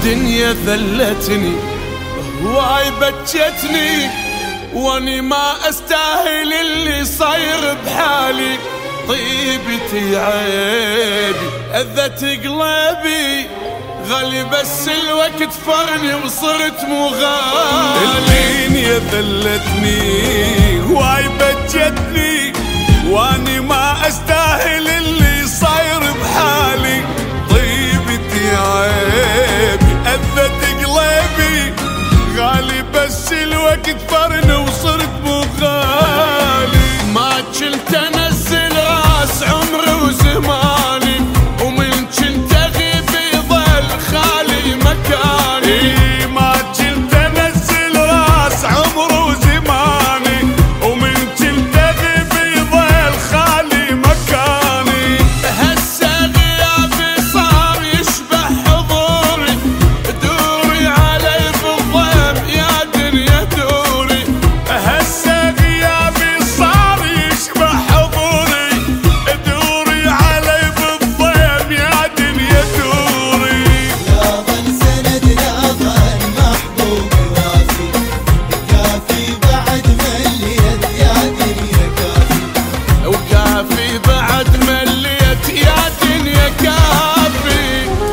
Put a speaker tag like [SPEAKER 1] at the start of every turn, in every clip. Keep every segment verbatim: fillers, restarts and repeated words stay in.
[SPEAKER 1] الدنيا ذلتني هواي بكتني واني ما استاهل اللي صاير بحالي. طيبتي عيبي اذت قلبي غالي بس الوقت فرني وصرت مو غالي.
[SPEAKER 2] الدنيا ذلتني هواي بكتني واني ما استاهل اللي صاير بحالي. طيبتي عيبي اذت قلبي غالي بس الوقت فرني وصرت مو غالي.
[SPEAKER 1] ما كنت انزل راس عمري وزماني ومن كنت اغيب يظل خالي مكاني.
[SPEAKER 2] ما كنت انزل راس عمري وزماني ومن كنت اغيب يظل خالي مكاني.
[SPEAKER 1] هسه غيابي صار يشبه حضوري دوري علي بالضيم يا دنيا دوري.
[SPEAKER 2] هسه غيابي صار يشبه حضوري دوري علي بالضيم يا دنيا دوري.
[SPEAKER 3] يا ظل سند يا ظل محبوب وافي كافي بعد مليت يا دنيا كافي.
[SPEAKER 1] وكافي بعد مليت يا دنيا كافي.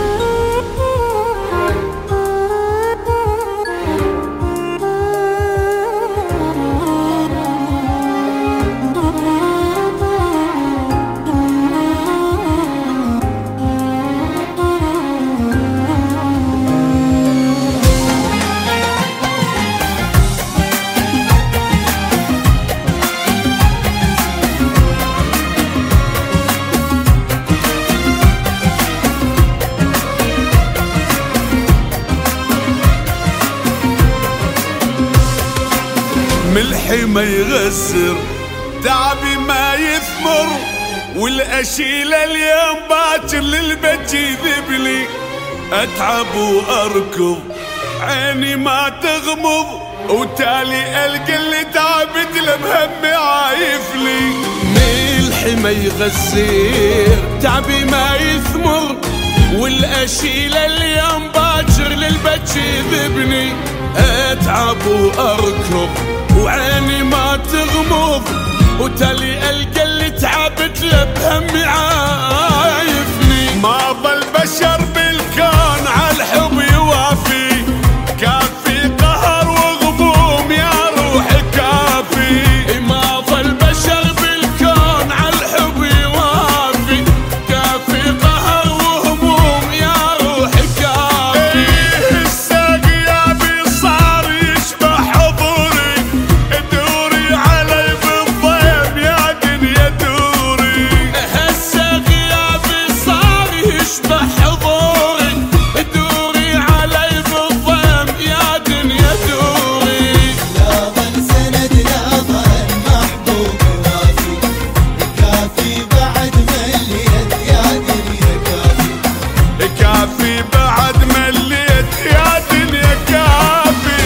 [SPEAKER 2] ملحي ما يغسر تعبي ما يثمر والاشيل اليوم باكر للبيت يذبلي. اتعب واركض عيني ما تغمض وتالي القى اللي تعبت له بهم عايفلي.
[SPEAKER 1] ملحي ما يغسر تعبي ما يثمر والاشيل اليوم باكر للبيت يذبني. اتعب واركض وعيني ما تغمض وتالي القى اللي تعبت له بهم عايفني.
[SPEAKER 2] ما ظل بشر بالكون عالحب يوافي كافي قهر وغموم يا روحي كافي.
[SPEAKER 1] ما ظل بشر بالكون عالحب يوافي كافي قهر وهموم يا روحي كافي.
[SPEAKER 2] هسه غيابي صار يشبه حضوري دوري علي بالضيم يا دنيا دوري.
[SPEAKER 1] هسه غيابي صار يشبه حضوري دوري علي بالضيم يا دنيا دوري.
[SPEAKER 3] يا ظل سند يا ظل محبوب وافي كافي بعد مليت يا دنيا كافي.
[SPEAKER 2] كافي بعد مليت يا دنيا كافي.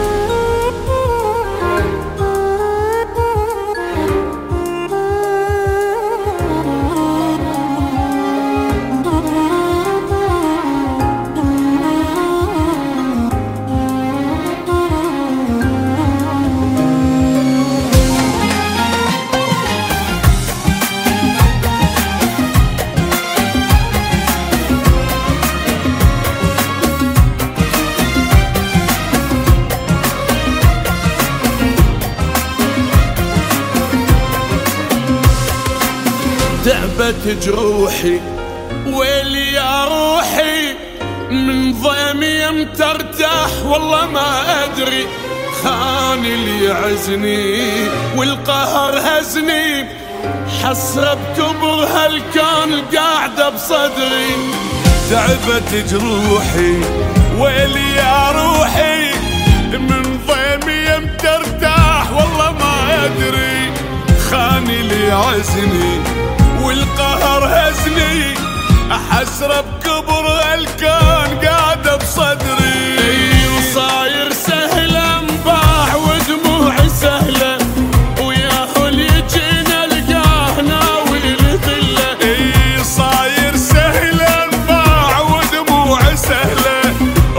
[SPEAKER 1] تعبت جروحي ويلي يا روحي من ضيمي امتى ارتاح والله ما ادري. خاني اللي يعزني والقهر هزني حسرة بكبر هالكون قاعدة بصدري.
[SPEAKER 2] تعبت جروحي ويلي يا روحي من ضيمي امتى ارتاح والله ما ادري. خاني اللي عزني والقهر هزني حسرة بكبر الكون قاعدة بصدري.
[SPEAKER 1] وصاير سهل انباع ودموعي سهلة وياه اللي يجينا القاه ناوي الذلة.
[SPEAKER 2] صاير سهل انباع ودموعي سهلة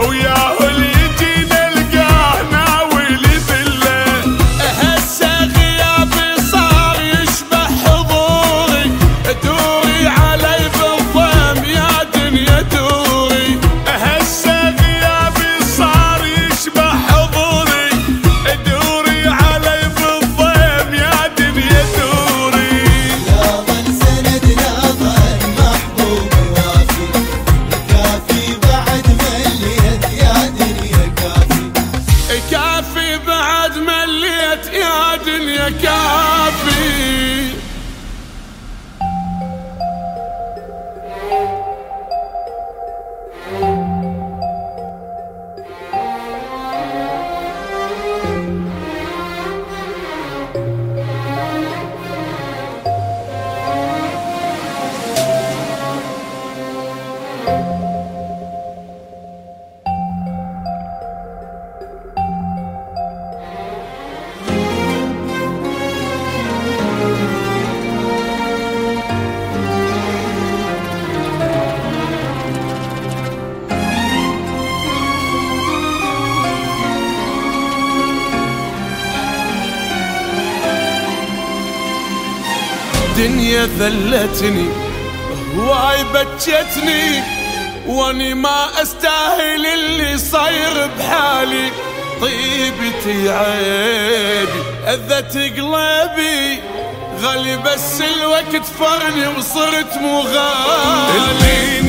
[SPEAKER 1] الدنيا ذلتني هواي بكتني واني ما استاهل اللي صاير بحالي. طيبتي عيبي اذت قلبي غالي بس الوقت فرني وصرت مغالي.